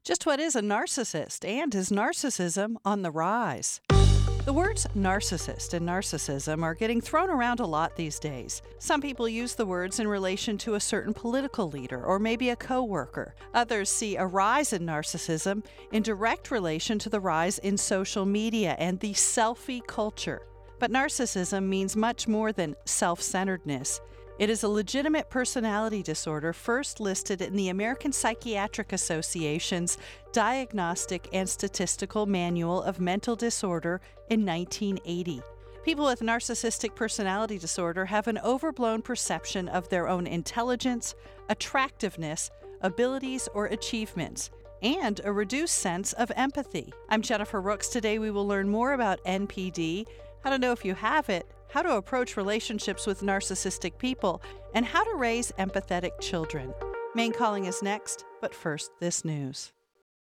Just what is a narcissist, and is narcissism on the rise? The words narcissist and narcissism are getting thrown around a lot these days. Some people use the words in relation to a certain political leader or maybe a coworker. Others see a rise in narcissism in direct relation to the rise in social media and the selfie culture. But narcissism means much more than self-centeredness. It is a legitimate personality disorder first listed in the American Psychiatric Association's Diagnostic and Statistical Manual of Mental Disorder in 1980. People with narcissistic personality disorder have an overblown perception of their own intelligence, attractiveness, abilities, or achievements, and a reduced sense of empathy. I'm Jennifer Rooks. Today we will learn more about NPD, how to know if you have it, how to approach relationships with narcissistic people, and how to raise empathetic children. Maine Calling is next, but first, this news.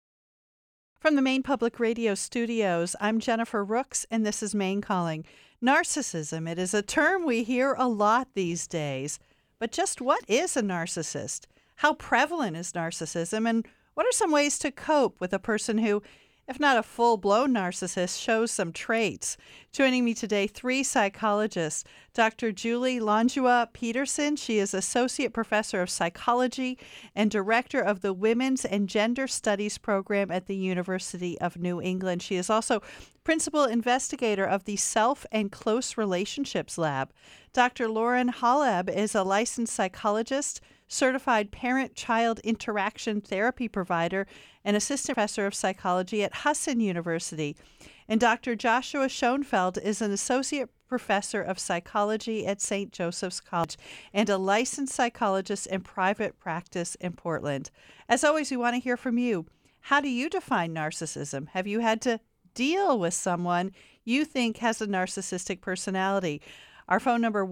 From the Maine Public Radio studios, I'm Jennifer Rooks, and this is Maine Calling. Narcissism, it is a term we hear a lot these days. But just what is a narcissist? How prevalent is narcissism? And what are some ways to cope with a person who, if not a full-blown narcissist, shows some traits? Joining me today, three psychologists. Dr. Julie Langlois-Peterson. She is Associate Professor of Psychology and Director of the Women's and Gender Studies Program at the University of New England. She is also Principal Investigator of the Self and Close Relationships Lab. Dr. Lauren Halab is a licensed psychologist, certified parent-child interaction therapy provider, and assistant professor of psychology at Husson University. And Dr. Joshua Schoenfeld is an associate professor of psychology at St. Joseph's College and a licensed psychologist in private practice in Portland. As always, we want to hear from you. How do you define narcissism? Have you had to deal with someone you think has a narcissistic personality? Our phone number,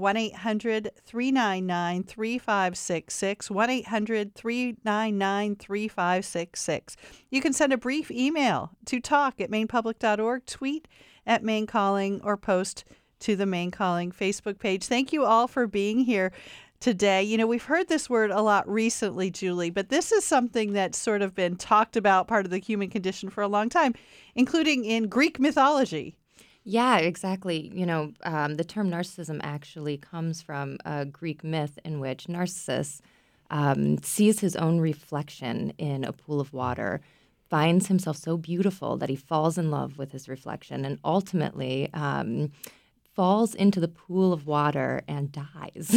1-800-399-3566, 1-800-399-3566. You can send a brief email to talk@mainepublic.org, tweet at Maine Calling, or post to the Maine Calling Facebook page. Thank you all for being here today. You know, we've heard this word a lot recently, Julie, but this is something that's sort of been talked about, part of the human condition, for a long time, including in Greek mythology. Yeah, exactly. The term narcissism actually comes from a Greek myth in which Narcissus sees his own reflection in a pool of water, finds himself so beautiful that he falls in love with his reflection, and ultimately falls into the pool of water and dies.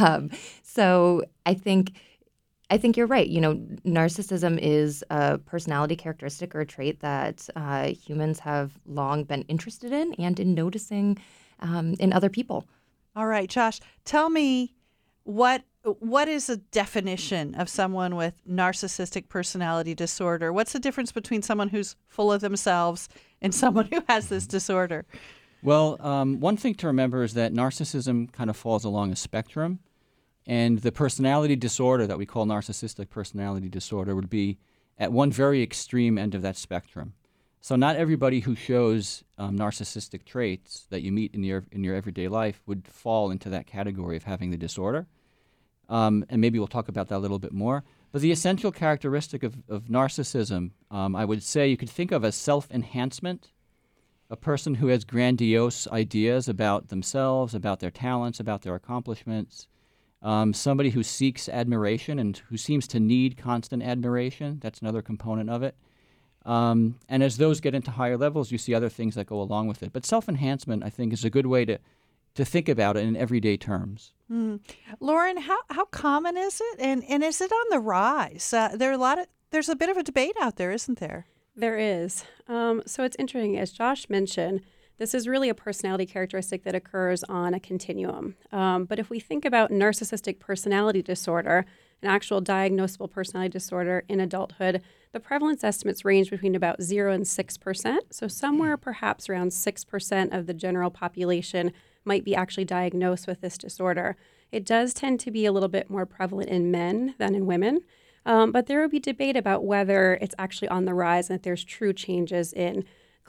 So I think you're right. Narcissism is a personality characteristic or a trait that humans have long been interested in and in noticing in other people. All right, Josh, tell me what is a definition of someone with narcissistic personality disorder? What's the difference between someone who's full of themselves and someone who has this disorder? Well, one thing to remember is that narcissism kind of falls along a spectrum. And the personality disorder that we call narcissistic personality disorder would be at one very extreme end of that spectrum. So not everybody who shows narcissistic traits that you meet in your everyday life would fall into that category of having the disorder. And maybe we'll talk about that a little bit more. But the essential characteristic of narcissism, I would say you could think of as self-enhancement, a person who has grandiose ideas about themselves, about their talents, about their accomplishments. Somebody who seeks admiration and who seems to need constant admiration. That's another component of it. And as those get into higher levels, you see other things that go along with it. But self-enhancement, I think, is a good way to think about it in everyday terms. Lauren, how common is it? And is it on the rise? There's a bit of a debate out there, isn't there? There is. So it's interesting, as Josh mentioned, this is really a personality characteristic that occurs on a continuum. But if we think about narcissistic personality disorder, an actual diagnosable personality disorder in adulthood, the prevalence estimates range between about 0 and 6%. So somewhere perhaps around 6% of the general population might be actually diagnosed with this disorder. It does tend to be a little bit more prevalent in men than in women. But there will be debate about whether it's actually on the rise and that there's true changes in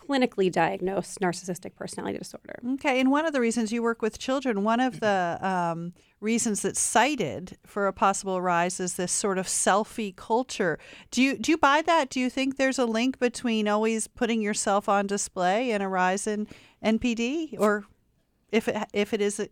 clinically diagnosed narcissistic personality disorder. Okay, and one of the reasons you work with children, one of the reasons that's cited for a possible rise is this sort of selfie culture. Do you buy that? Do you think there's a link between always putting yourself on display and a rise in NPD, or if it is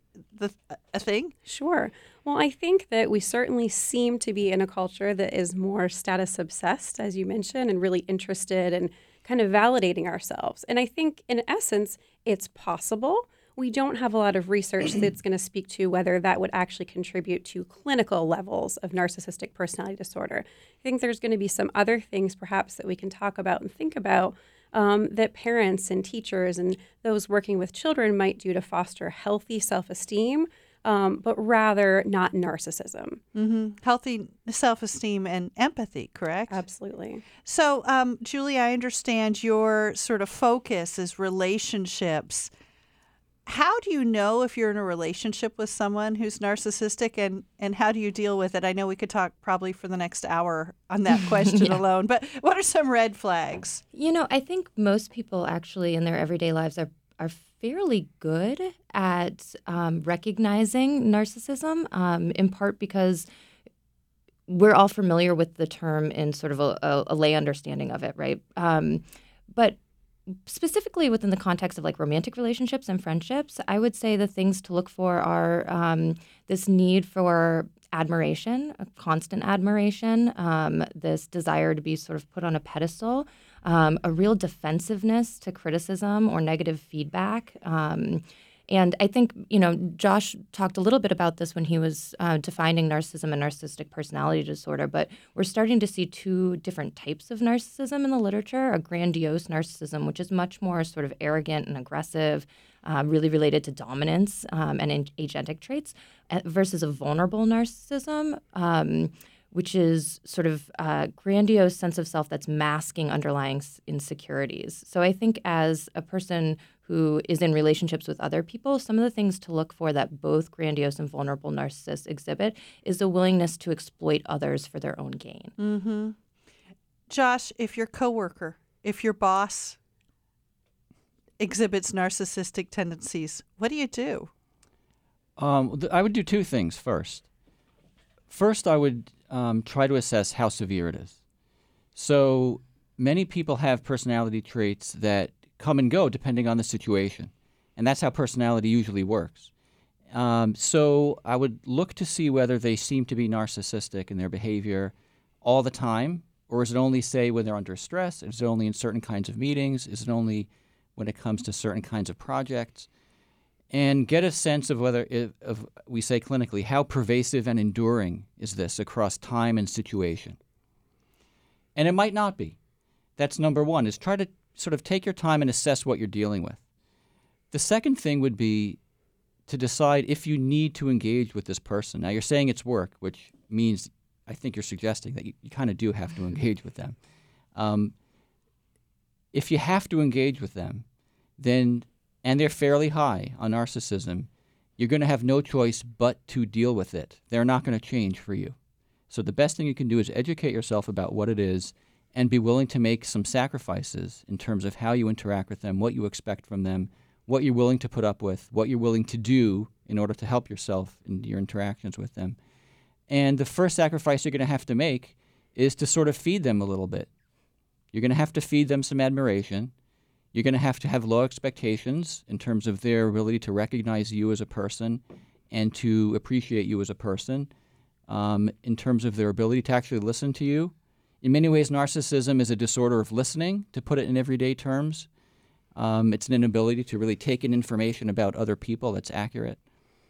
a thing? Sure. Well, I think that we certainly seem to be in a culture that is more status obsessed, as you mentioned, and really interested in kind of validating ourselves. And I think in essence, it's possible. We don't have a lot of research that's going to speak to whether that would actually contribute to clinical levels of narcissistic personality disorder. I think there's going to be some other things perhaps that we can talk about and think about that parents and teachers and those working with children might do to foster healthy self-esteem, but rather not narcissism. Mm-hmm. Healthy self-esteem and empathy, correct? Absolutely. So, Julie, I understand your sort of focus is relationships. How do you know if you're in a relationship with someone who's narcissistic, and how do you deal with it? I know we could talk probably for the next hour on that question alone, but what are some red flags? I think most people actually in their everyday lives are fairly good at recognizing narcissism, in part because we're all familiar with the term in sort of a lay understanding of it, right? But specifically within the context of like romantic relationships and friendships, I would say the things to look for are this need for admiration, a constant admiration, this desire to be sort of put on a pedestal, a real defensiveness to criticism or negative feedback. And I think, Josh talked a little bit about this when he was defining narcissism and narcissistic personality disorder, but we're starting to see two different types of narcissism in the literature, a grandiose narcissism, which is much more sort of arrogant and aggressive, really related to dominance and agentic traits, versus a vulnerable narcissism, which is sort of a grandiose sense of self that's masking underlying insecurities. So I think as a person who is in relationships with other people, some of the things to look for that both grandiose and vulnerable narcissists exhibit is a willingness to exploit others for their own gain. Mm-hmm. Josh, if your coworker, if your boss exhibits narcissistic tendencies, what do you do? I would do two things first. First, I would try to assess how severe it is. So many people have personality traits that come and go depending on the situation. And that's how personality usually works. So I would look to see whether they seem to be narcissistic in their behavior all the time, or is it only, say, when they're under stress? Is it only in certain kinds of meetings? Is it only when it comes to certain kinds of projects? And get a sense of whether, we say clinically, how pervasive and enduring is this across time and situation? And it might not be. That's number one, is try to sort of take your time and assess what you're dealing with. The second thing would be to decide if you need to engage with this person. Now, you're saying it's work, which means I think you're suggesting that you kind of do have to engage with them. If you have to engage with them, then, and they're fairly high on narcissism, you're going to have no choice but to deal with it. They're not going to change for you. So the best thing you can do is educate yourself about what it is and be willing to make some sacrifices in terms of how you interact with them, what you expect from them, what you're willing to put up with, what you're willing to do in order to help yourself in your interactions with them. And the first sacrifice you're going to have to make is to sort of feed them a little bit. You're going to have to feed them some admiration. You're going to have low expectations in terms of their ability to recognize you as a person and to appreciate you as a person, in terms of their ability to actually listen to you. In many ways, narcissism is a disorder of listening, to put it in everyday terms. It's an inability to really take in information about other people that's accurate.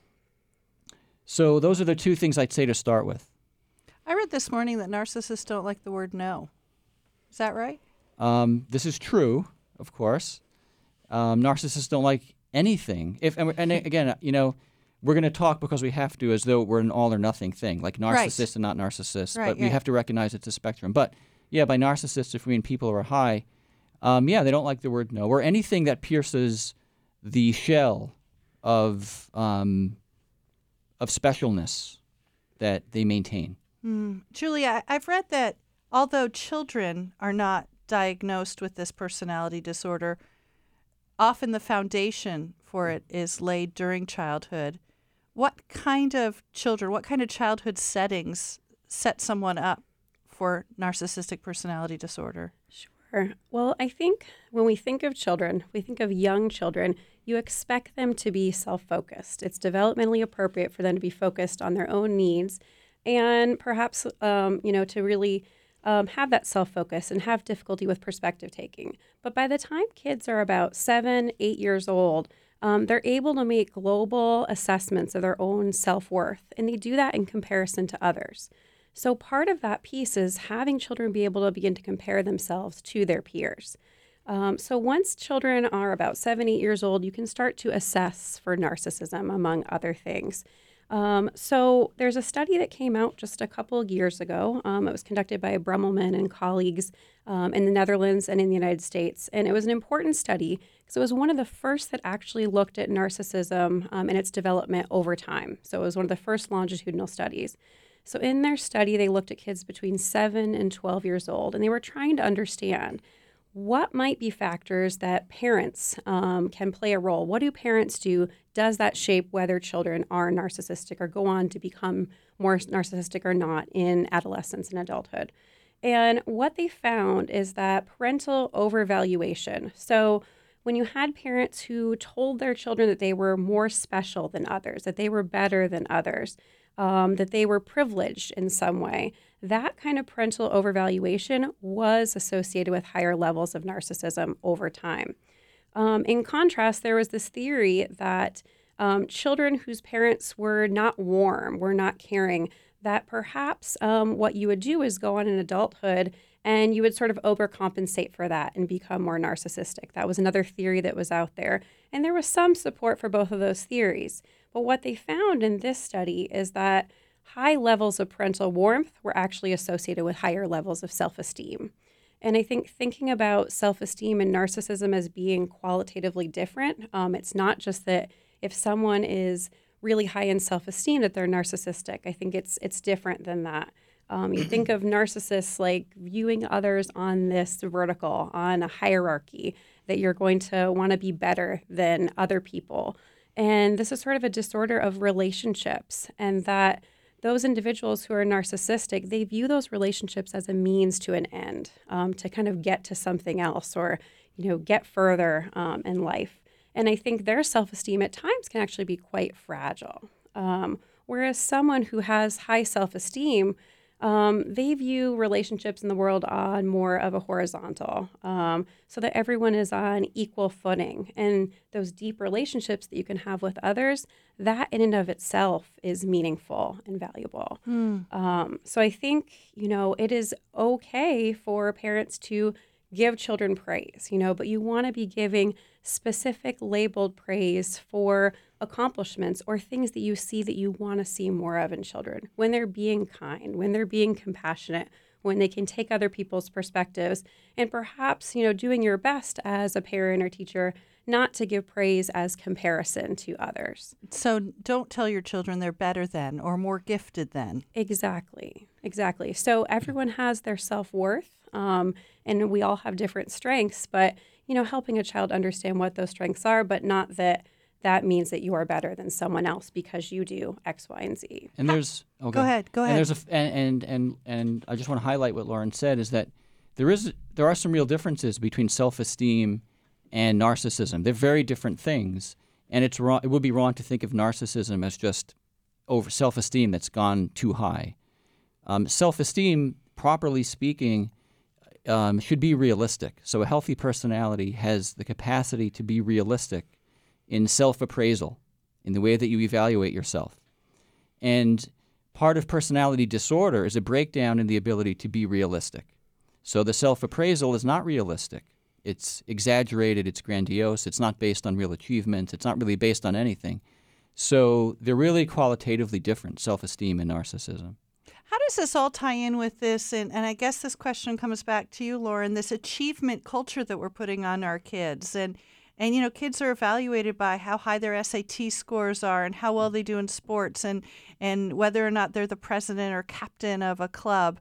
So those are the two things I'd say to start with. I read this morning that narcissists don't like the word no. Is that right? This is true, of course. Narcissists don't like anything. And again, we're going to talk because we have to as though we're an all or nothing thing, like narcissists and not narcissists. Right, but we have to recognize it's a spectrum. But yeah, by narcissists, if we mean people who are high, they don't like the word no, or anything that pierces the shell of specialness that they maintain. Julia, I've read that although children are not diagnosed with this personality disorder, often the foundation for it is laid during childhood. What kind of childhood settings set someone up for narcissistic personality disorder? Sure. Well, I think when we think of children, we think of young children, you expect them to be self-focused. It's developmentally appropriate for them to be focused on their own needs and perhaps, to really have that self-focus and have difficulty with perspective taking. But by the time kids are about 7, 8 years old, they're able to make global assessments of their own self-worth, and they do that in comparison to others. So part of that piece is having children be able to begin to compare themselves to their peers. So once children are about 7, 8 years old, you can start to assess for narcissism, among other things. So there's a study that came out just a couple of years ago. It was conducted by Brummelman and colleagues in the Netherlands and in the United States. And it was an important study because it was one of the first that actually looked at narcissism and its development over time. So it was one of the first longitudinal studies. So in their study, they looked at kids between 7 and 12 years old, and they were trying to understand what might be factors that parents can play a role. What do parents do? Does that shape whether children are narcissistic or go on to become more narcissistic or not in adolescence and adulthood? And what they found is that parental overvaluation. So when you had parents who told their children that they were more special than others, that they were better than others, that they were privileged in some way, that kind of parental overvaluation was associated with higher levels of narcissism over time. In contrast, there was this theory that children whose parents were not warm, were not caring, that perhaps what you would do is go on in adulthood and you would sort of overcompensate for that and become more narcissistic. That was another theory that was out there. And there was some support for both of those theories. But what they found in this study is that high levels of parental warmth were actually associated with higher levels of self-esteem. And I think thinking about self-esteem and narcissism as being qualitatively different, it's not just that if someone is really high in self-esteem that they're narcissistic. I think it's different than that. You think of narcissists like viewing others on this vertical, on a hierarchy, that you're going to want to be better than other people. And this is sort of a disorder of relationships, and that those individuals who are narcissistic, they view those relationships as a means to an end, to kind of get to something else or, get further in life. And I think their self-esteem at times can actually be quite fragile. Whereas someone who has high self-esteem, they view relationships in the world on more of a horizontal, so that everyone is on equal footing. And those deep relationships that you can have with others, that in and of itself is meaningful and valuable. So I think, it is okay for parents to give children praise, but you want to be giving specific labeled praise for accomplishments or things that you see that you want to see more of in children. When they're being kind, when they're being compassionate, when they can take other people's perspectives, and perhaps, doing your best as a parent or teacher not to give praise as comparison to others. So don't tell your children they're better than or more gifted than. Exactly. So everyone has their self-worth, and we all have different strengths, but, helping a child understand what those strengths are, but not that means that you are better than someone else because you do X, Y, and Z. And there's Go ahead. And there's and I just want to highlight what Lauren said is that there are some real differences between self-esteem and narcissism. They're very different things, and it's wrong. It would be wrong to think of narcissism as just over self-esteem that's gone too high. Self-esteem, properly speaking, should be realistic. So a healthy personality has the capacity to be realistic in self-appraisal, in the way that you evaluate yourself. And part of personality disorder is a breakdown in the ability to be realistic. So the self-appraisal is not realistic. It's exaggerated, it's grandiose, it's not based on real achievements, it's not really based on anything. So they're really qualitatively different, self-esteem and narcissism. How does this all tie in with this? And I guess this question comes back to you, Lauren, this achievement culture that we're putting on our kids. And kids are evaluated by how high their SAT scores are and how well they do in sports and whether or not they're the president or captain of a club.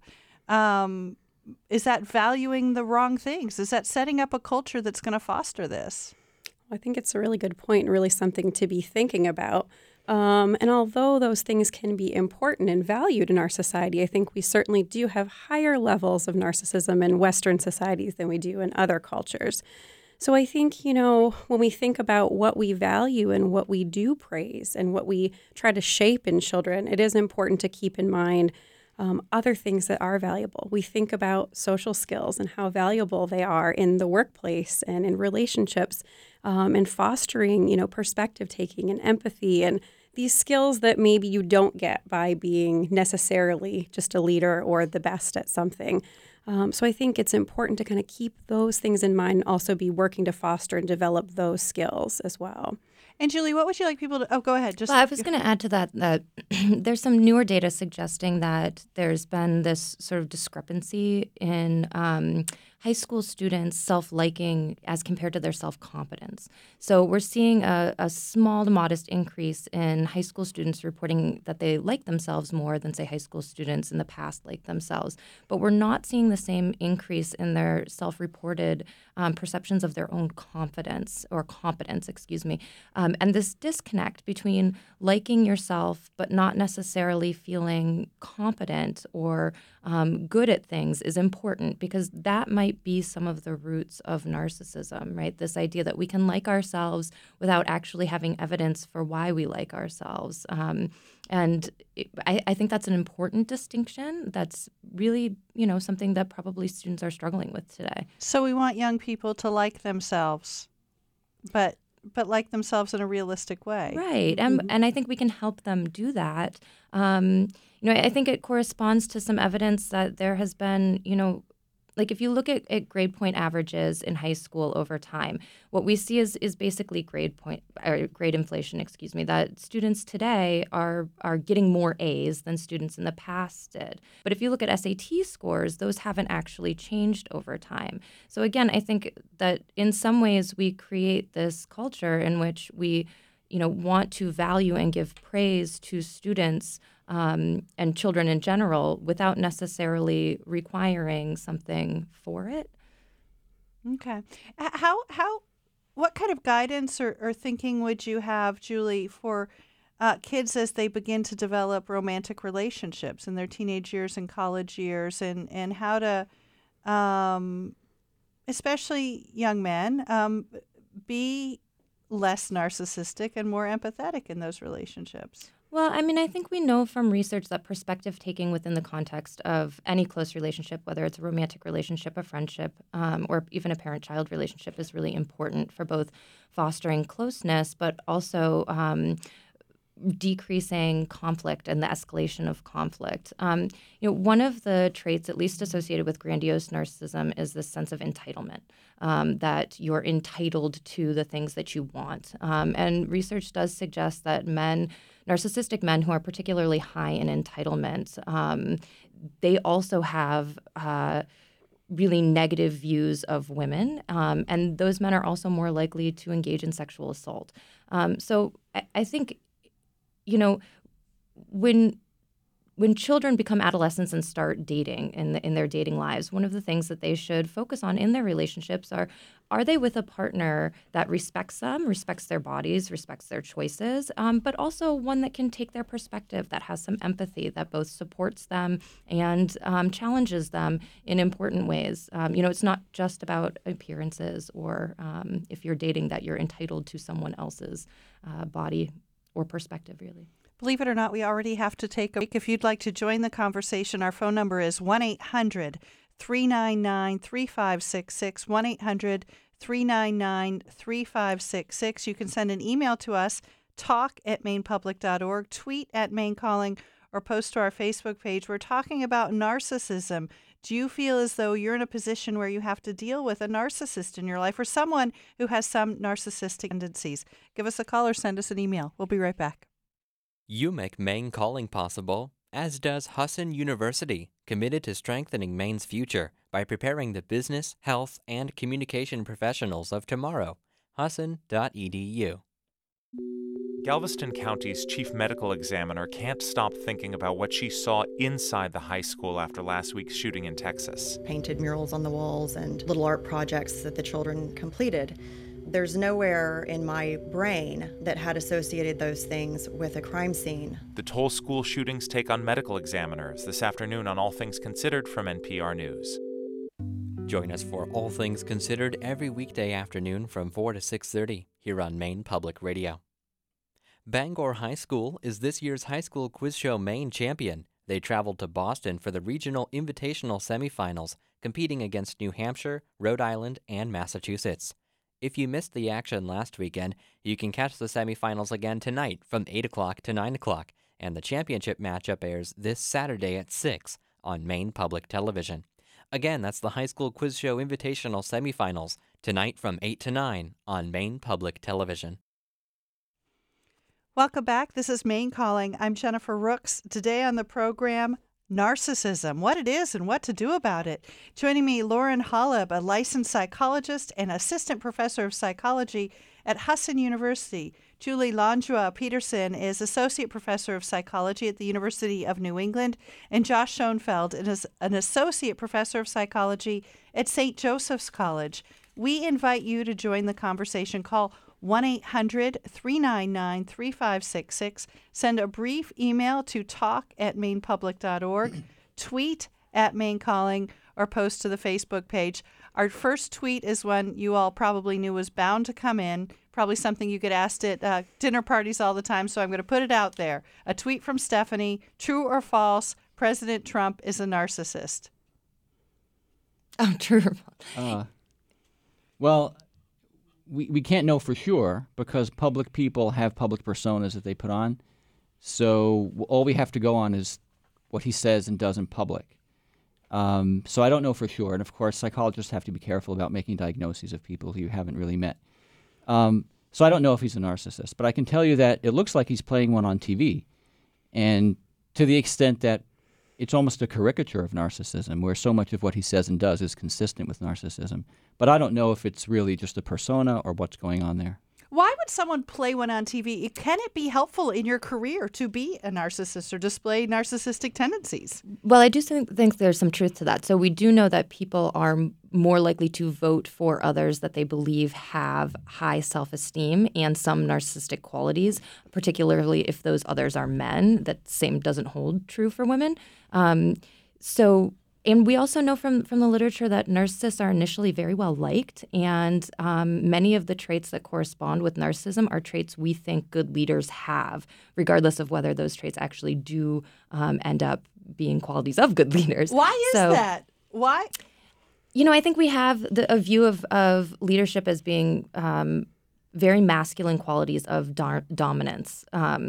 Is that valuing the wrong things? Is that setting up a culture that's going to foster this? I think it's a really good point and really something to be thinking about. And although those things can be important and valued in our society, I think we certainly do have higher levels of narcissism in Western societies than we do in other cultures. So I think, when we think about what we value and what we do praise and what we try to shape in children, it is important to keep in mind other things that are valuable. We think about social skills and how valuable they are in the workplace and in relationships, and fostering, perspective taking and empathy and these skills that maybe you don't get by being necessarily just a leader or the best at something. So I think it's important to kind of keep those things in mind and also be working to foster and develop those skills as well. And Julie, what would you like people to? Oh, go ahead. Well, I was going to add to that there's some newer data suggesting that there's been this sort of discrepancy in high school students' self-liking as compared to their self-competence. So we're seeing a small to modest increase in high school students reporting that they like themselves more than, say, high school students in the past liked themselves. But we're not seeing the same increase in their self-reported perceptions of their own confidence or competence, and this disconnect between liking yourself but not necessarily feeling competent or good at things is important, because that might be some of the roots of narcissism, right? This idea that we can like ourselves without actually having evidence for why we like ourselves. I think that's an important distinction that's really, something that probably students are struggling with today. So we want young people to like themselves, but like themselves in a realistic way. Right. And I think we can help them do that. I think it corresponds to some evidence that there has been, like if you look at grade point averages in high school over time, what we see is basically grade inflation, that students today are getting more A's than students in the past did. But if you look at SAT scores, those haven't actually changed over time. So again, I think that in some ways we create this culture in which we, want to value and give praise to students and children in general without necessarily requiring something for it. Okay. What kind of guidance or thinking would you have, Julie, for kids as they begin to develop romantic relationships in their teenage years and college years, and how to, especially young men, be less narcissistic and more empathetic in those relationships? Well, I think we know from research that perspective taking within the context of any close relationship, whether it's a romantic relationship, a friendship, or even a parent-child relationship, is really important for both fostering closeness, but also decreasing conflict and the escalation of conflict. One of the traits, at least associated with grandiose narcissism, is this sense of entitlement, that you're entitled to the things that you want. And research does suggest that narcissistic men who are particularly high in entitlement, they also have really negative views of women, and those men are also more likely to engage in sexual assault. So I think, when children become adolescents and start dating in their dating lives, one of the things that they should focus on in their relationships are they with a partner that respects them, respects their bodies, respects their choices, but also one that can take their perspective, that has some empathy, that both supports them and challenges them in important ways. It's not just about appearances or if you're dating that you're entitled to someone else's body or perspective, really. Believe it or not, we already have to take a break. If you'd like to join the conversation, our phone number is 1-800-399-3566, 1-800-399-3566. You can send an email to us, talk@mainepublic.org, tweet @MaineCalling, or post to our Facebook page. We're talking about narcissism. Do you feel as though you're in a position where you have to deal with a narcissist in your life or someone who has some narcissistic tendencies? Give us a call or send us an email. We'll be right back. You make Maine Calling possible, as does Husson University, committed to strengthening Maine's future by preparing the business, health, and communication professionals of tomorrow. Husson.edu. Galveston County's chief medical examiner can't stop thinking about what she saw inside the high school after last week's shooting in Texas. Painted murals on the walls and little art projects that the children completed. there's nowhere in my brain that had associated those things with a crime scene. The Toll school shootings take on medical examiners this afternoon on All Things Considered from NPR News. Join us for All Things Considered every weekday afternoon from 4 to 6:30 here on Maine Public Radio. Bangor High School is this year's High School Quiz Show Maine champion. They traveled to Boston for the regional invitational semifinals, competing against New Hampshire, Rhode Island, and Massachusetts. If you missed the action last weekend, you can catch the semifinals again tonight from 8 o'clock to 9 o'clock, and the championship matchup airs this Saturday at 6 on Maine Public Television. Again, that's the High School Quiz Show invitational semifinals, tonight from 8 to 9 on Maine Public Television. Welcome back. This is Maine Calling. I'm Jennifer Rooks. Today on the program, narcissism, what it is and what to do about it. Joining me, Lauren Holub, a licensed psychologist and assistant professor of psychology at Husson University. Julie Langlois Peterson is associate professor of psychology at the University of New England, and Josh Schoenfeld is an associate professor of psychology at St. Joseph's College. We invite you to join the conversation. Call 1-800-399-3566. Send a brief email to talk@mainepublic.org, tweet at Maine Calling, or post to the Facebook page. Our first tweet is one you all probably knew was bound to come in, probably something you get asked at dinner parties all the time, so I'm going to put it out there. A tweet from Stephanie, true or false, President Trump is a narcissist. Oh, true or false? Well, we can't know for sure because public people have public personas that they put on. So all we have to go on is what he says and does in public. So I don't know for sure. And, of course, psychologists have to be careful about making diagnoses of people who you haven't really met. So I don't know if he's a narcissist. But I can tell you that it looks like he's playing one on TV. And to the extent that it's almost a caricature of narcissism, where so much of what he says and does is consistent with narcissism. But I don't know if it's really just a persona or what's going on there. Why would someone play one on TV? Can it be helpful in your career to be a narcissist or display narcissistic tendencies? Well, I do think there's some truth to that. So we do know that people are more likely to vote for others that they believe have high self-esteem and some narcissistic qualities, particularly if those others are men. That same doesn't hold true for women. And we also know from the literature that narcissists are initially very well liked, and many of the traits that correspond with narcissism are traits we think good leaders have, regardless of whether those traits actually do end up being qualities of good leaders. Why is that? Why? You know, I think we have a view of leadership as being very masculine qualities of dominance.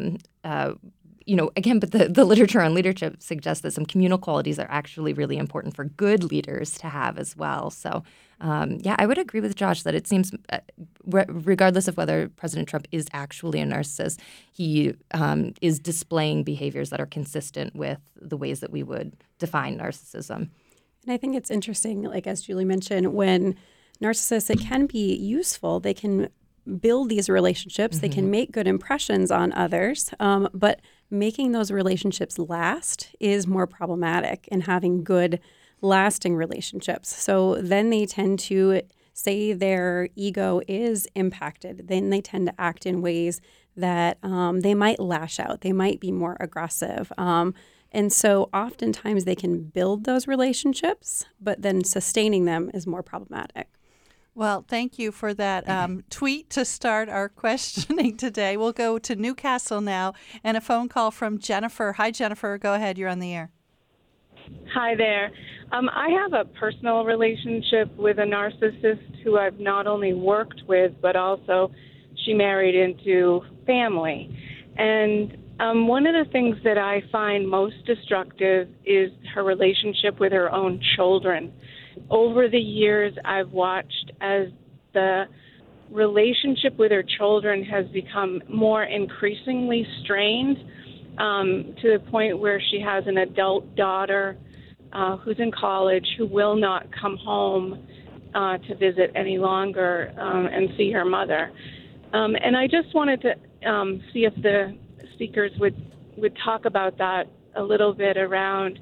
Again, but the literature on leadership suggests that some communal qualities are actually really important for good leaders to have as well. So, I would agree with Josh that it seems, regardless of whether President Trump is actually a narcissist, he is displaying behaviors that are consistent with the ways that we would define narcissism. And I think it's interesting, like as Julie mentioned, when narcissists, it can be useful. They can build these relationships. Mm-hmm. They can make good impressions on others, but making those relationships last is more problematic in having good, lasting relationships. So then they tend to say their ego is impacted. Then they tend to act in ways that they might lash out. They might be more aggressive. And so oftentimes they can build those relationships, but then sustaining them is more problematic. Well, thank you for that tweet to start our questioning today. We'll go to Newcastle now and a phone call from Jennifer. Hi, Jennifer. Go ahead. You're on the air. Hi there. I have a personal relationship with a narcissist who I've not only worked with, but also she married into family. And one of the things that I find most destructive is her relationship with her own children. Over the years, I've watched as the relationship with her children has become more increasingly strained to the point where she has an adult daughter who's in college who will not come home to visit any longer and see her mother. And I just wanted to see if the speakers would talk about that a little bit around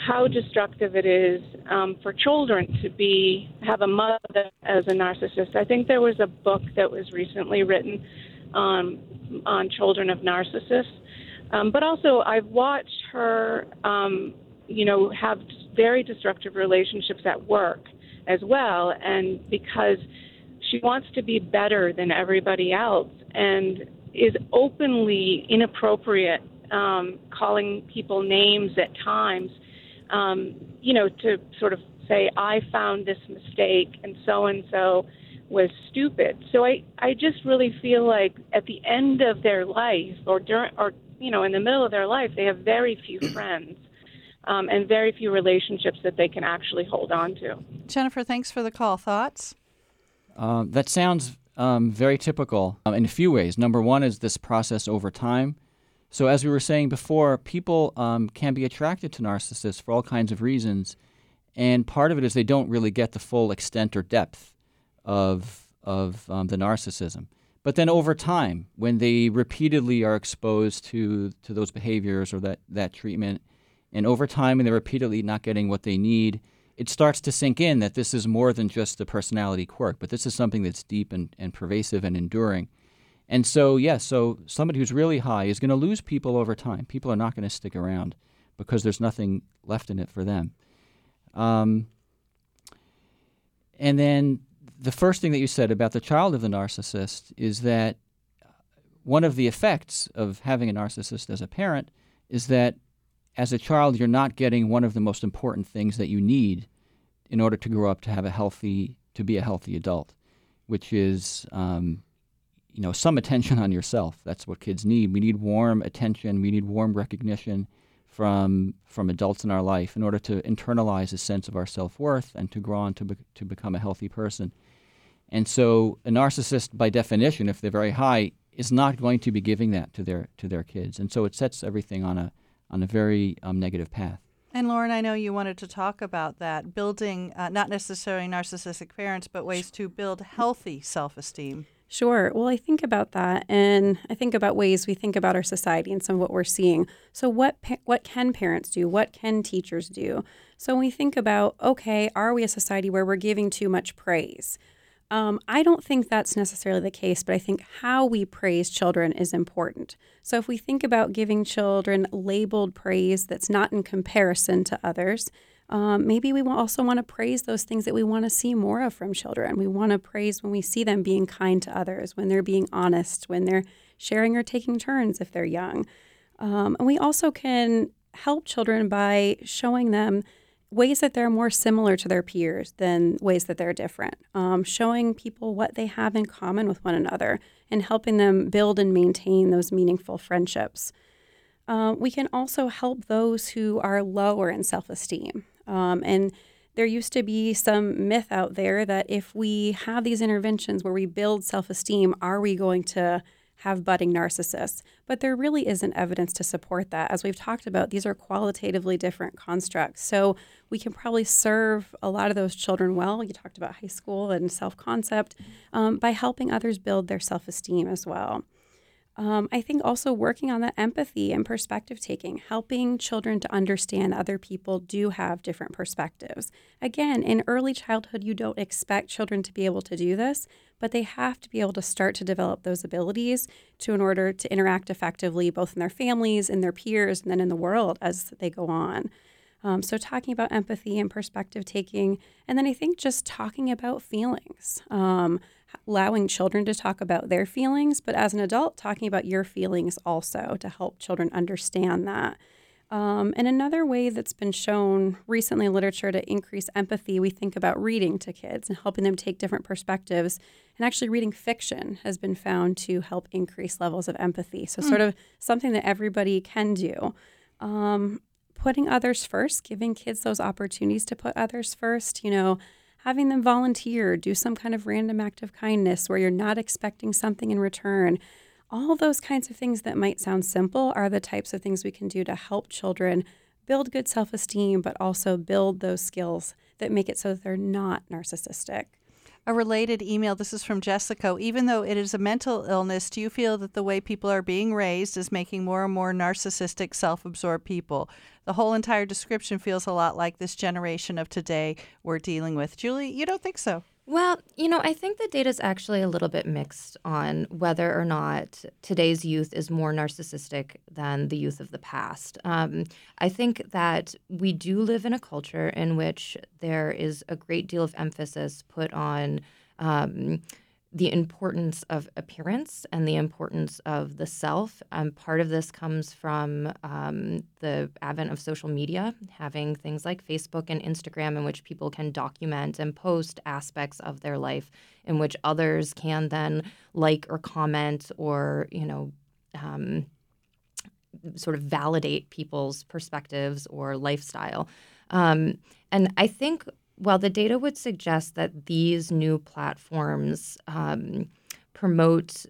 how destructive it is for children to have a mother as a narcissist. I think there was a book that was recently written on children of narcissists. But also, I've watched her, have very destructive relationships at work as well, and because she wants to be better than everybody else and is openly inappropriate, calling people names at times, to sort of say, I found this mistake and so was stupid. So I just really feel like at the end of their life or in the middle of their life, they have very few friends and very few relationships that they can actually hold on to. Jennifer, thanks for the call. Thoughts? That sounds very typical in a few ways. Number one is this process over time. So as we were saying before, people can be attracted to narcissists for all kinds of reasons, and part of it is they don't really get the full extent or depth of the narcissism. But then over time, when they repeatedly are exposed to those behaviors or that treatment, and over time when they're repeatedly not getting what they need, it starts to sink in that this is more than just a personality quirk, but this is something that's deep and pervasive and enduring. And so, so somebody who's really high is going to lose people over time. People are not going to stick around because there's nothing left in it for them. And then the first thing that you said about the child of the narcissist is that one of the effects of having a narcissist as a parent is that as a child, you're not getting one of the most important things that you need in order to grow up to be a healthy adult, which is, some attention on yourself. That's what kids need. We need warm attention. We need warm recognition from adults in our life in order to internalize a sense of our self-worth and to grow on to become a healthy person. And so a narcissist, by definition, if they're very high, is not going to be giving that to their kids. And so it sets everything on a very negative path. And Lauren, I know you wanted to talk about that, building not necessarily narcissistic parents, but ways to build healthy self-esteem. Sure. Well, I think about that, and I think about ways we think about our society and some of what we're seeing. So what can parents do? What can teachers do? So when we think about, okay, are we a society where we're giving too much praise? I don't think that's necessarily the case, but I think how we praise children is important. So if we think about giving children labeled praise that's not in comparison to others, maybe we also want to praise those things that we want to see more of from children. We want to praise when we see them being kind to others, when they're being honest, when they're sharing or taking turns if they're young. And we also can help children by showing them ways that they're more similar to their peers than ways that they're different, showing people what they have in common with one another and helping them build and maintain those meaningful friendships. We can also help those who are lower in self-esteem. And there used to be some myth out there that if we have these interventions where we build self-esteem, are we going to have budding narcissists? But there really isn't evidence to support that. As we've talked about, these are qualitatively different constructs. So we can probably serve a lot of those children well. You talked about high school and self-concept by helping others build their self-esteem as well. I think also working on that empathy and perspective taking, helping children to understand other people do have different perspectives. Again, in early childhood, you don't expect children to be able to do this, but they have to be able to start to develop those abilities in order to interact effectively, both in their families, in their peers, and then in the world as they go on. So talking about empathy and perspective taking, and then I think just talking about feelings, allowing children to talk about their feelings, but as an adult, talking about your feelings also to help children understand that. And another way that's been shown recently in literature to increase empathy, we think about reading to kids and helping them take different perspectives. And actually reading fiction has been found to help increase levels of empathy. So sort of something that everybody can do. Putting others first, giving kids those opportunities to put others first, having them volunteer, do some kind of random act of kindness where you're not expecting something in return. All those kinds of things that might sound simple are the types of things we can do to help children build good self-esteem, but also build those skills that make it so that they're not narcissistic. A related email, this is from Jessica. Even though it is a mental illness, do you feel that the way people are being raised is making more and more narcissistic, self-absorbed people? The whole entire description feels a lot like this generation of today we're dealing with. Julie, you don't think so? Well, I think the data is actually a little bit mixed on whether or not today's youth is more narcissistic than the youth of the past. I think that we do live in a culture in which there is a great deal of emphasis put on the importance of appearance and the importance of the self. Part of this comes from the advent of social media, having things like Facebook and Instagram in which people can document and post aspects of their life in which others can then like or comment or, sort of validate people's perspectives or lifestyle. And I think while the data would suggest that these new platforms promote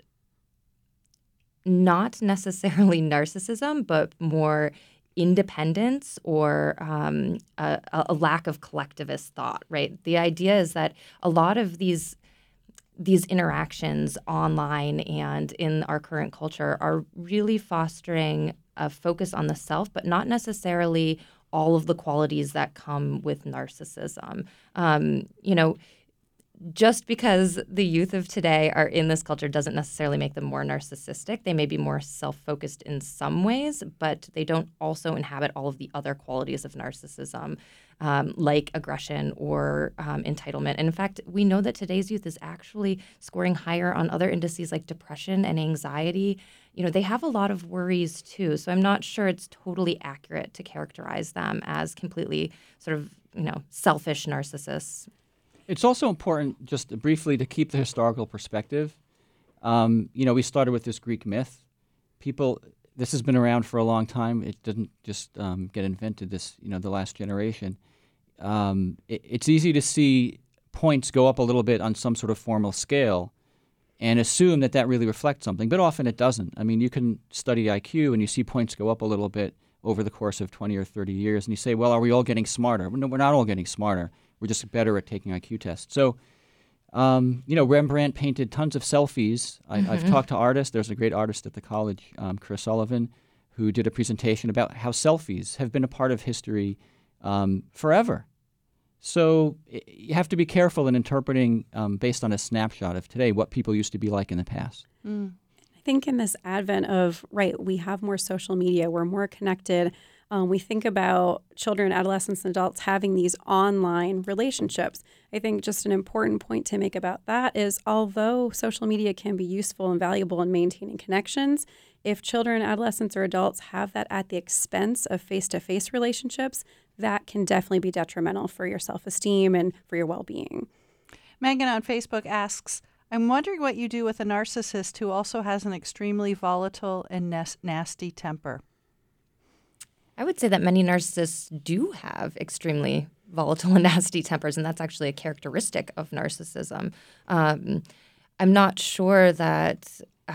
not necessarily narcissism, but more independence or a lack of collectivist thought, right? The idea is that a lot of these interactions online and in our current culture are really fostering a focus on the self, but not necessarily all of the qualities that come with narcissism. Just because the youth of today are in this culture doesn't necessarily make them more narcissistic. They may be more self-focused in some ways, but they don't also inhabit all of the other qualities of narcissism, like aggression or entitlement. And in fact, we know that today's youth is actually scoring higher on other indices like depression and anxiety. They have a lot of worries too. So I'm not sure it's totally accurate to characterize them as completely sort of, selfish narcissists. It's also important, just briefly, to keep the historical perspective. We started with this Greek myth. This has been around for a long time. It didn't just get invented the last generation. It's easy to see points go up a little bit on some sort of formal scale and assume that really reflects something, but often it doesn't. I mean, you can study IQ and you see points go up a little bit over the course of 20 or 30 years, and you say, well, are we all getting smarter? No, we're not all getting smarter. We're just better at taking IQ tests. So, Rembrandt painted tons of selfies. I've talked to artists. There's a great artist at the college, Chris Sullivan, who did a presentation about how selfies have been a part of history forever. So you have to be careful in interpreting based on a snapshot of today what people used to be like in the past. I think in this advent of, we have more social media, we're more connected. We think about children, adolescents, and adults having these online relationships. I think just an important point to make about that is although social media can be useful and valuable in maintaining connections, if children, adolescents, or adults have that at the expense of face-to-face relationships, that can definitely be detrimental for your self-esteem and for your well-being. Megan on Facebook asks, I'm wondering what you do with a narcissist who also has an extremely volatile and nasty temper. I would say that many narcissists do have extremely volatile and nasty tempers, and that's actually a characteristic of narcissism. I'm not sure that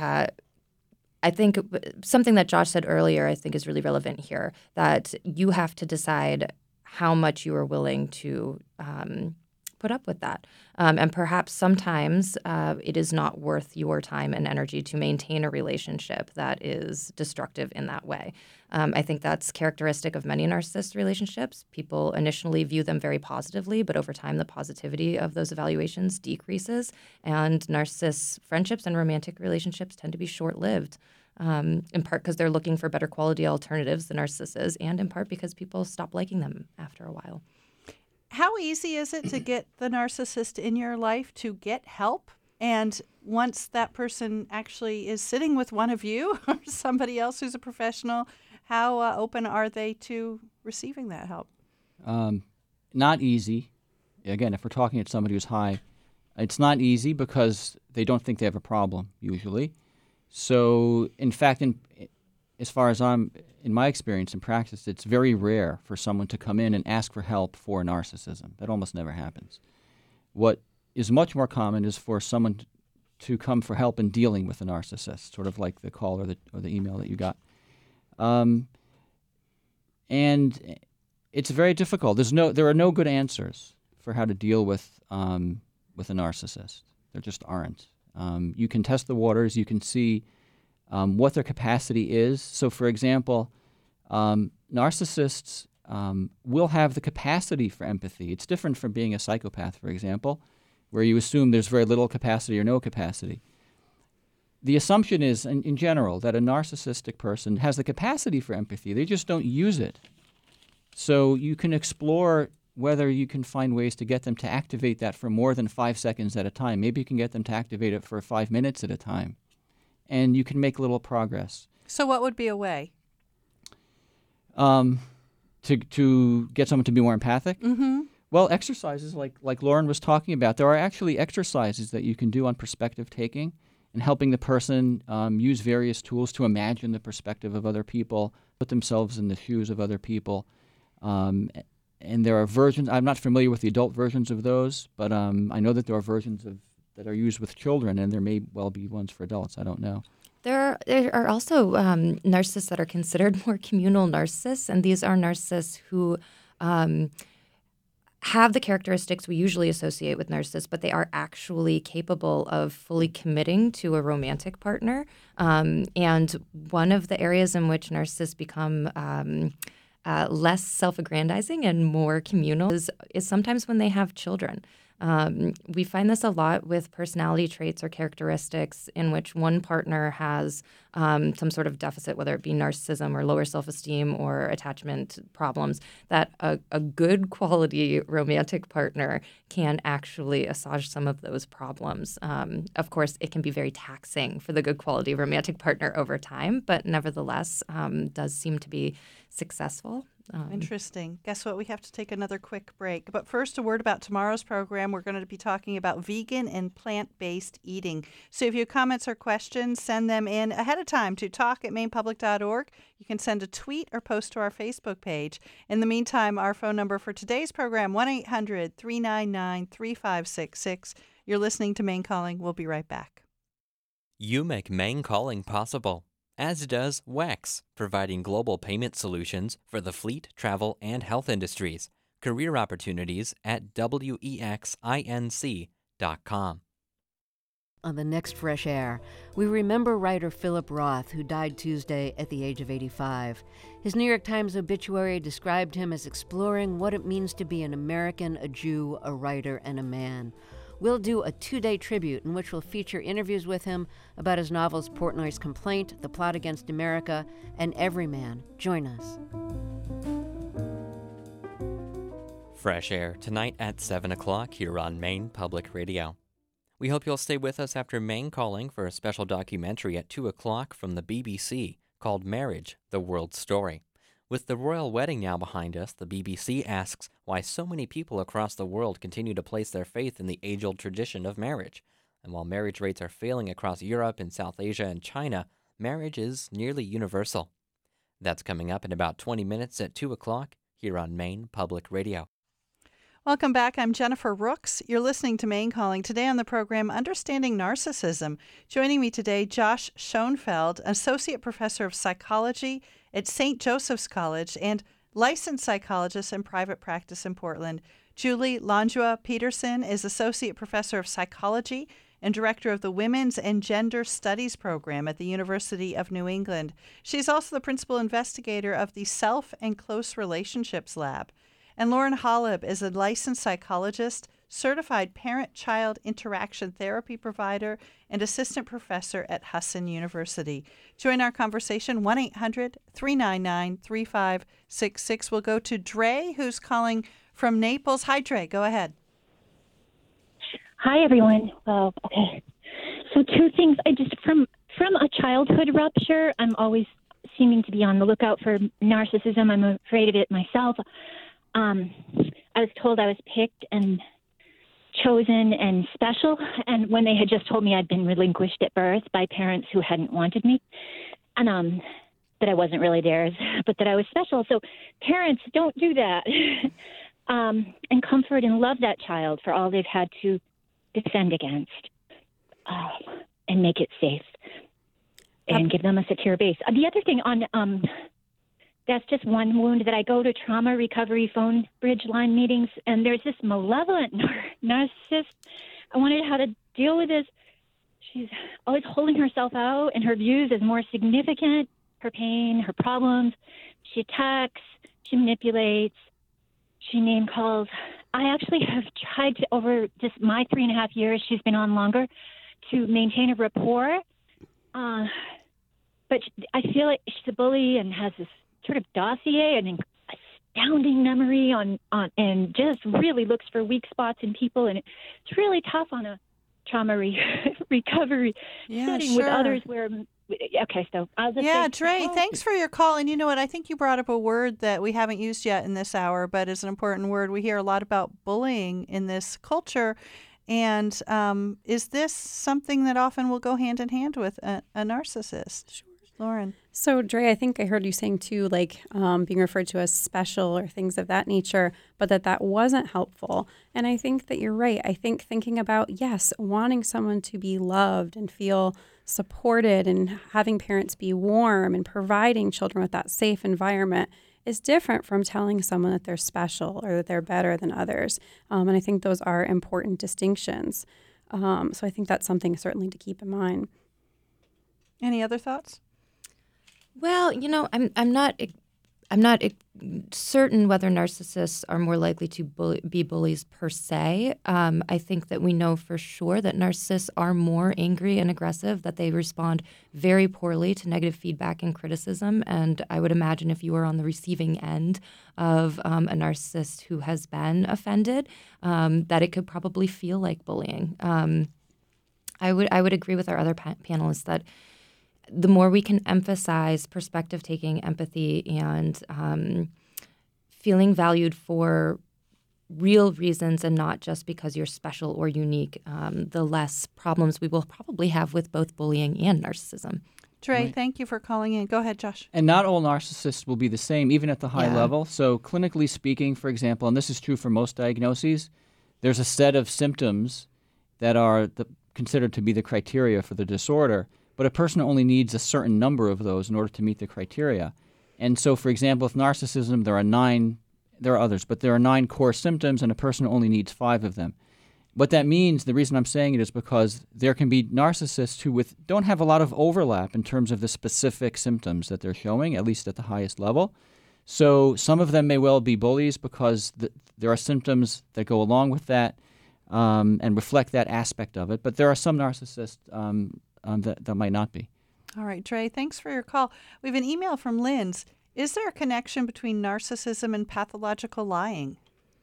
I think something that Josh said earlier I think is really relevant here, that you have to decide how much you are willing to put up with that. And perhaps sometimes it is not worth your time and energy to maintain a relationship that is destructive in that way. I think that's characteristic of many narcissist relationships. People initially view them very positively, but over time the positivity of those evaluations decreases, and narcissist friendships and romantic relationships tend to be short-lived, in part because they're looking for better quality alternatives than narcissists, and in part because people stop liking them after a while. How easy is it to get the narcissist in your life to get help? And once that person actually is sitting with one of you or somebody else who's a professional, how open are they to receiving that help? Not easy. Again, if we're talking at somebody who's high, it's not easy because they don't think they have a problem, usually. So, in fact, as far as in my experience in practice, it's very rare for someone to come in and ask for help for narcissism. That almost never happens. What is much more common is for someone to come for help in dealing with a narcissist, sort of like the call or the email that you got. And it's very difficult. There are no good answers for how to deal with with a narcissist. There just aren't. You can test the waters. You can see what their capacity is. So, for example, narcissists will have the capacity for empathy. It's different from being a psychopath, for example, where you assume there's very little capacity or no capacity. The assumption is, in general, that a narcissistic person has the capacity for empathy. They just don't use it. So you can explore whether you can find ways to get them to activate that for more than 5 seconds at a time. Maybe you can get them to activate it for 5 minutes at a time. And you can make little progress. So what would be a way? To get someone to be more empathic? Mm-hmm. Well, exercises like Lauren was talking about. There are actually exercises that you can do on perspective taking and helping the person use various tools to imagine the perspective of other people, put themselves in the shoes of other people. And there are versions. I'm not familiar with the adult versions of those, but I know that there are versions that are used with children, and there may well be ones for adults. I don't know. There are also narcissists that are considered more communal narcissists, and these are narcissists who have the characteristics we usually associate with narcissists, but they are actually capable of fully committing to a romantic partner. And one of the areas in which narcissists become less self-aggrandizing and more communal is sometimes when they have children. We find this a lot with personality traits or characteristics in which one partner has some sort of deficit, whether it be narcissism or lower self-esteem or attachment problems, that a good quality romantic partner can actually assuage some of those problems. Of course, it can be very taxing for the good quality romantic partner over time, but nevertheless does seem to be successful. Interesting. Guess what? We have to take another quick break. But first, a word about tomorrow's program. We're going to be talking about vegan and plant-based eating. So if you have comments or questions, send them in ahead of time to talk@mainepublic.org. You can send a tweet or post to our Facebook page. In the meantime, our phone number for today's program, 1-800-399-3566. You're listening to Maine Calling. We'll be right back. You make Maine Calling possible, as does WEX, providing global payment solutions for the fleet, travel, and health industries. Career opportunities at wexinc.com. On the next Fresh Air, we remember writer Philip Roth, who died Tuesday at the age of 85. His New York Times obituary described him as exploring what it means to be an American, a Jew, a writer, and a man. We'll do a 2-day tribute in which we'll feature interviews with him about his novels Portnoy's Complaint, The Plot Against America, and Everyman. Join us. Fresh Air tonight at 7 o'clock here on Maine Public Radio. We hope you'll stay with us after Maine Calling for a special documentary at 2 o'clock from the BBC called Marriage, The World's Story. With the royal wedding now behind us, the BBC asks why so many people across the world continue to place their faith in the age-old tradition of marriage. And while marriage rates are failing across Europe and South Asia and China, marriage is nearly universal. That's coming up in about 20 minutes at 2 o'clock here on Maine Public Radio. Welcome back. I'm Jennifer Rooks. You're listening to Maine Calling. Today on the program, Understanding Narcissism. Joining me today, Josh Schoenfeld, Associate Professor of Psychology at St. Joseph's College and licensed psychologist in private practice in Portland. Julie Langua Peterson is Associate Professor of Psychology and Director of the Women's and Gender Studies Program at the University of New England. She's also the Principal Investigator of the Self and Close Relationships Lab. And Lauren Holub is a licensed psychologist, certified parent-child interaction therapy provider, and assistant professor at Husson University. Join our conversation, 1-800-399-3566. We'll go to Dre, who's calling from Naples. Hi, Dre. Go ahead. Hi, everyone. Okay. So 2 things. I just from a childhood rupture, I'm always seeming to be on the lookout for narcissism. I'm afraid of it myself. I was told I was picked and chosen and special, and when they had just told me I'd been relinquished at birth by parents who hadn't wanted me, and that I wasn't really theirs, but that I was special. So parents, don't do that. And comfort and love that child for all they've had to defend against, and make it safe, and give them a secure base. The other thing on that's just one wound that I go to trauma recovery phone bridge line meetings, and there's this malevolent narcissist I wanted how to deal with this. She's always holding herself out and her views as more significant, her pain, her problems. She attacks, she manipulates, she name calls. I actually have tried to, over just my 3.5 years, she's been on longer, to maintain a rapport. But I feel like she's a bully and has this sort of dossier and astounding memory on and just really looks for weak spots in people. And it's really tough on a trauma recovery setting with others where. Okay, so I'll just say, Dre, thanks for your call. And you know what? I think you brought up a word that we haven't used yet in this hour, but is an important word. We hear a lot about bullying in this culture. And is this something that often will go hand in hand with a narcissist? Sure. Lauren. So, Dre, I think I heard you saying too, like being referred to as special or things of that nature, but that wasn't helpful. And I think that you're right. I think thinking about, yes, wanting someone to be loved and feel supported and having parents be warm and providing children with that safe environment is different from telling someone that they're special or that they're better than others. And I think those are important distinctions. So I think that's something certainly to keep in mind. Any other thoughts? Well, I'm not certain whether narcissists are more likely to be bullies per se. I think that we know for sure that narcissists are more angry and aggressive, that they respond very poorly to negative feedback and criticism. And I would imagine if you are on the receiving end of a narcissist who has been offended, that it could probably feel like bullying. I would agree with our other panelists that the more we can emphasize perspective-taking, empathy, and feeling valued for real reasons and not just because you're special or unique, the less problems we will probably have with both bullying and narcissism. Dre, thank you for calling in. Go ahead, Josh. And not all narcissists will be the same, even at the high level. So clinically speaking, for example, and this is true for most diagnoses, there's a set of symptoms that are considered to be the criteria for the disorder. But a person only needs a certain number of those in order to meet the criteria. And so, for example, with narcissism, there are others, but there are 9 core symptoms, and a person only needs 5 of them. What that means, the reason I'm saying it is because there can be narcissists who don't have a lot of overlap in terms of the specific symptoms that they're showing, at least at the highest level. So some of them may well be bullies because there are symptoms that go along with that and reflect that aspect of it. But there are some narcissists that might not be. All right, Dre, thanks for your call. We have an email from Linz. Is there a connection between narcissism and pathological lying?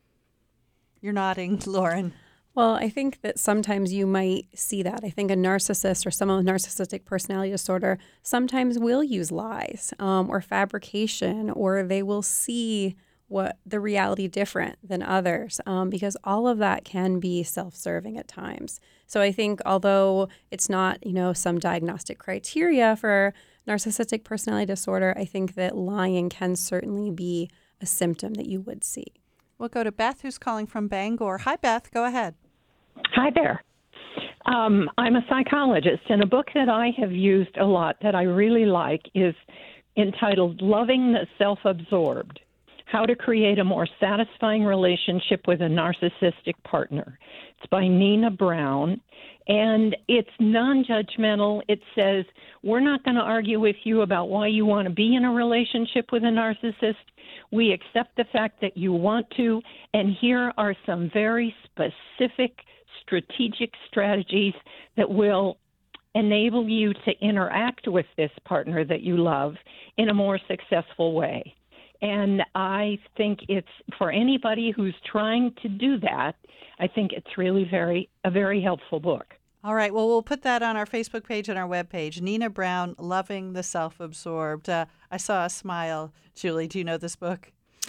You're nodding, Lauren. Well, I think that sometimes you might see that. I think a narcissist or someone with narcissistic personality disorder sometimes will use lies or fabrication, or they will see what the reality different than others, because all of that can be self-serving at times. So I think although it's not, some diagnostic criteria for narcissistic personality disorder, I think that lying can certainly be a symptom that you would see. We'll go to Beth, who's calling from Bangor. Hi, Beth. Go ahead. Hi there. I'm a psychologist, and a book that I have used a lot that I really like is entitled Loving the Self-Absorbed: How to Create a More Satisfying Relationship with a Narcissistic Partner. It's by Nina Brown, and it's non-judgmental. It says, we're not going to argue with you about why you want to be in a relationship with a narcissist. We accept the fact that you want to, and here are some very specific strategic strategies that will enable you to interact with this partner that you love in a more successful way. And I think it's, for anybody who's trying to do that, I think it's really a very helpful book. All right. Well, we'll put that on our Facebook page and our webpage. Nina Brown, Loving the Self-Absorbed. I saw a smile. Julie, do you know this book?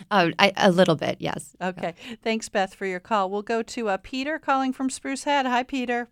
A little bit, yes. Okay. Thanks, Beth, for your call. We'll go to Peter calling from Spruce Head. Hi, Peter.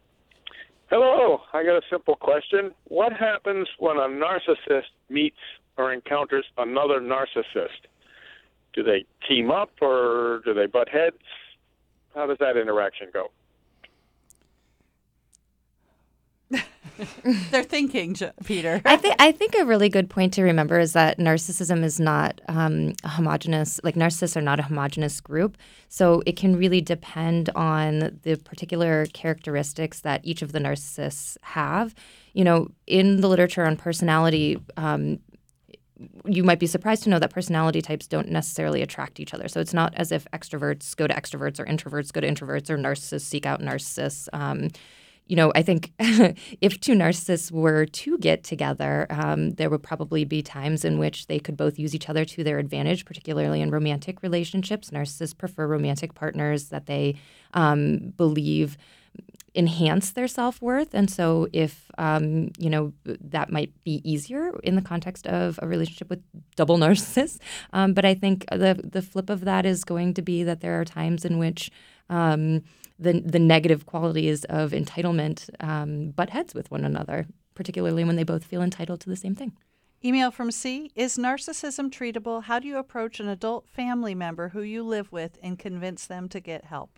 Hello. I got a simple question. What happens when a narcissist meets or encounters another narcissist? Do they team up or do they butt heads? How does that interaction go? They're thinking, Peter. I think a really good point to remember is that narcissism is not a homogenous, like narcissists are not a homogenous group. So it can really depend on the particular characteristics that each of the narcissists have. You know, in the literature on personality, you might be surprised to know that personality types don't necessarily attract each other. So it's not as if extroverts go to extroverts or introverts go to introverts or narcissists seek out narcissists. You know, I think if two narcissists were to get together, there would probably be times in which they could both use each other to their advantage, particularly in romantic relationships. Narcissists prefer romantic partners that they believe enhance their self-worth. And so if, that might be easier in the context of a relationship with double narcissists. But I think the flip of that is going to be that there are times in which the negative qualities of entitlement butt heads with one another, particularly when they both feel entitled to the same thing. Email from C. Is narcissism treatable? How do you approach an adult family member who you live with and convince them to get help?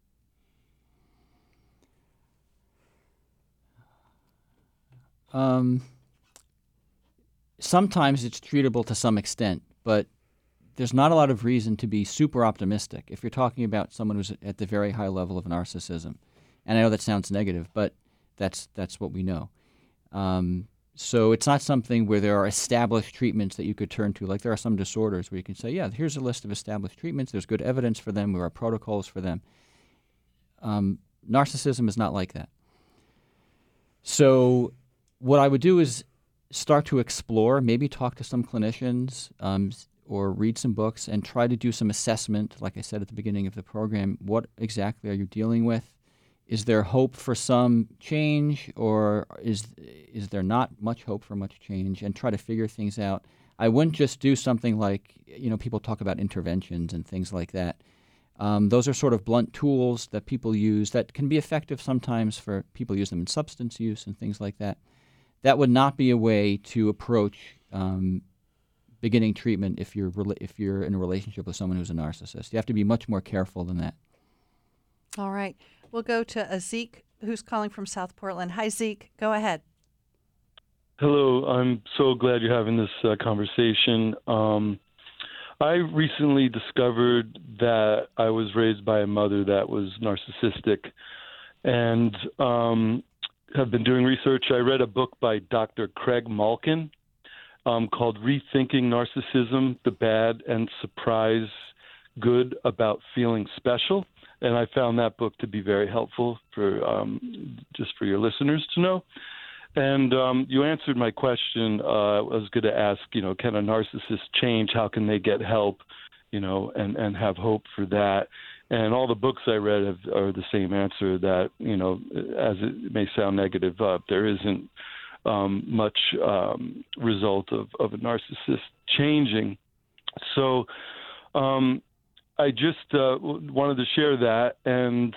Sometimes it's treatable to some extent, but there's not a lot of reason to be super optimistic if you're talking about someone who's at the very high level of narcissism. And I know that sounds negative, but that's what we know. So it's not something where there are established treatments that you could turn to. Like there are some disorders where you can say, yeah, here's a list of established treatments. There's good evidence for them. There are protocols for them. Narcissism is not like that. So what I would do is start to explore, maybe talk to some clinicians or read some books and try to do some assessment, like I said at the beginning of the program. What exactly are you dealing with? Is there hope for some change, or is there not much hope for much change? And try to figure things out. I wouldn't just do something like, people talk about interventions and things like that. Those are sort of blunt tools that people use that can be effective sometimes for people use them in substance use and things like that. That would not be a way to approach beginning treatment if you're in a relationship with someone who's a narcissist. You have to be much more careful than that. All right. We'll go to Zeke, who's calling from South Portland. Hi, Zeke. Go ahead. Hello. I'm so glad you're having this conversation. I recently discovered that I was raised by a mother that was narcissistic, and have been doing research. I read a book by Dr. Craig Malkin called Rethinking Narcissism, the Bad and Surprise Good About Feeling Special. And I found that book to be very helpful for just for your listeners to know. And you answered my question. I was going to ask, can a narcissist change? How can they get help, and have hope for that? And all the books I read are the same answer that, as it may sound negative, there isn't much result of a narcissist changing. So I just wanted to share that, and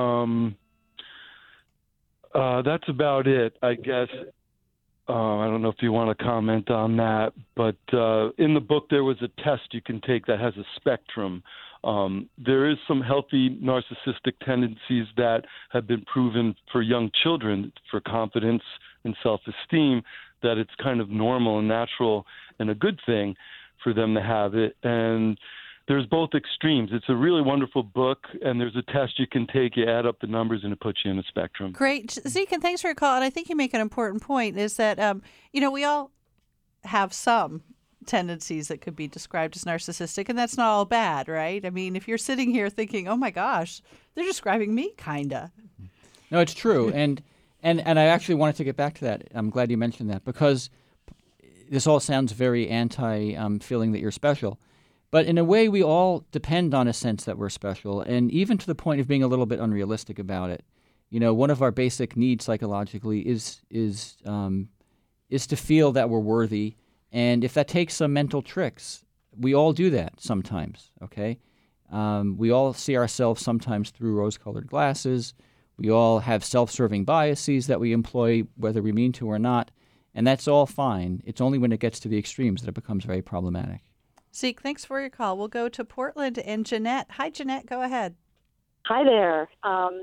that's about it, I guess. I don't know if you want to comment on that, but in the book there was a test you can take that has a spectrum. There is some healthy narcissistic tendencies that have been proven for young children for confidence and self-esteem, that it's kind of normal and natural and a good thing for them to have it. And there's both extremes. It's a really wonderful book, and there's a test you can take. You add up the numbers, and it puts you in a spectrum. Great. Zeke, and thanks for your call. And I think you make an important point, is that, we all have some tendencies that could be described as narcissistic, and that's not all bad, right? I mean, if you're sitting here thinking, oh my gosh, they're describing me, kinda. No, it's true. And I actually wanted to get back to that. I'm glad you mentioned that, because this all sounds very feeling that you're special. But in a way, we all depend on a sense that we're special, and even to the point of being a little bit unrealistic about it. One of our basic needs psychologically is to feel that we're worthy. And if that takes some mental tricks, we all do that sometimes, okay? We all see ourselves sometimes through rose-colored glasses. We all have self-serving biases that we employ, whether we mean to or not, and that's all fine. It's only when it gets to the extremes that it becomes very problematic. Zeke, thanks for your call. We'll go to Portland and Jeanette. Hi, Jeanette. Go ahead. Hi there.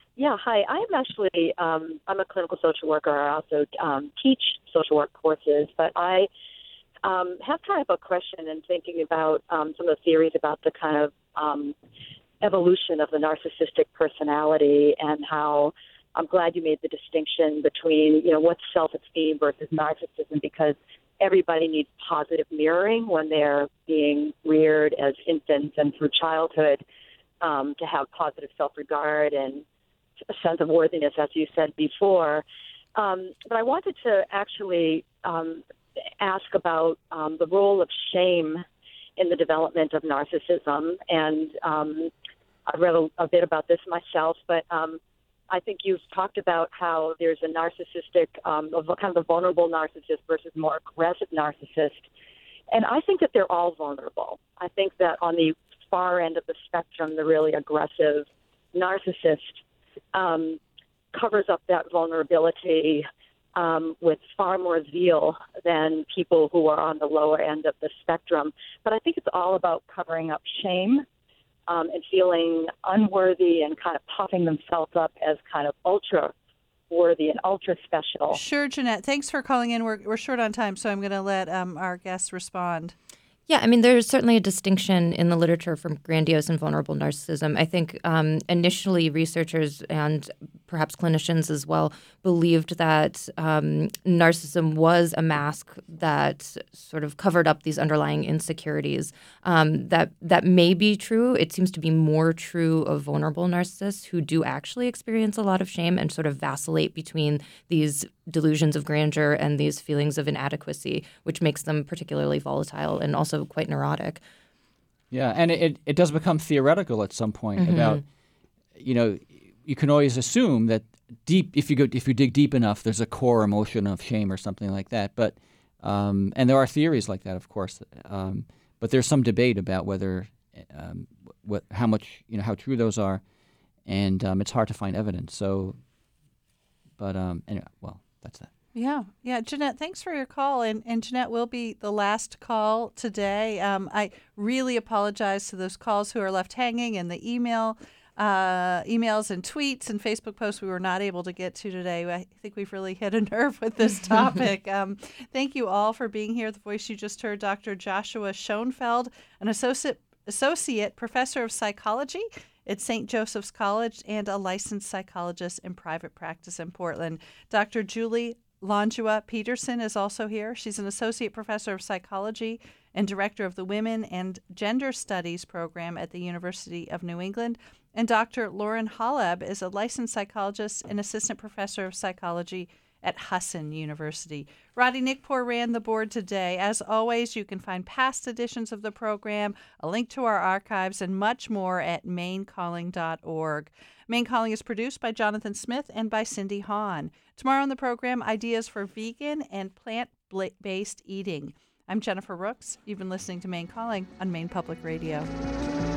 Yeah, hi. I am actually, I'm a clinical social worker. I also teach social work courses, but I have kind of a question in thinking about some of the theories about the kind of evolution of the narcissistic personality, and how I'm glad you made the distinction between, what's self-esteem versus narcissism, because everybody needs positive mirroring when they're being reared as infants and through childhood, to have positive self-regard and a sense of worthiness, as you said before. But I wanted to actually ask about the role of shame in the development of narcissism. And I've read a bit about this myself, but I think you've talked about how there's a narcissistic, kind of a vulnerable narcissist versus more aggressive narcissist. And I think that they're all vulnerable. I think that on the far end of the spectrum, the really aggressive narcissist covers up that vulnerability with far more zeal than people who are on the lower end of the spectrum. But I think it's all about covering up shame and feeling unworthy and kind of puffing themselves up as kind of ultra worthy and ultra special. Sure, Jeanette. Thanks for calling in. We're short on time, so I'm going to let our guests respond. Yeah, I mean, there's certainly a distinction in the literature from grandiose and vulnerable narcissism. I think initially researchers and perhaps clinicians as well believed that narcissism was a mask that sort of covered up these underlying insecurities. That may be true. It seems to be more true of vulnerable narcissists who do actually experience a lot of shame and sort of vacillate between these delusions of grandeur and these feelings of inadequacy, which makes them particularly volatile and also quite neurotic. Yeah, and it does become theoretical at some point about, you can always assume that if you dig deep enough, there's a core emotion of shame or something like that. But and there are theories like that, of course. But there's some debate about whether how true those are, and it's hard to find evidence. So, but anyway, well, that's that. Yeah. Jeanette, thanks for your call. And Jeanette will be the last call today. I really apologize to those calls who are left hanging and the emails and tweets and Facebook posts we were not able to get to today. I think we've really hit a nerve with this topic. Thank you all for being here. The voice you just heard, Dr. Joshua Schoenfeld, an associate professor of psychology at St. Joseph's College and a licensed psychologist in private practice in Portland. Dr. Julie Langua Peterson is also here. She's an associate professor of psychology and director of the Women and Gender Studies program at the University of New England. And Dr. Lauren Haleb is a licensed psychologist and assistant professor of psychology at Husson University. Roddy Nickpour ran the board today. As always, you can find past editions of the program, a link to our archives, and much more at maincalling.org. Main Calling is produced by Jonathan Smith and by Cindy Hahn. Tomorrow on the program, ideas for vegan and plant-based eating. I'm Jennifer Rooks. You've been listening to Main Calling on Maine Public Radio.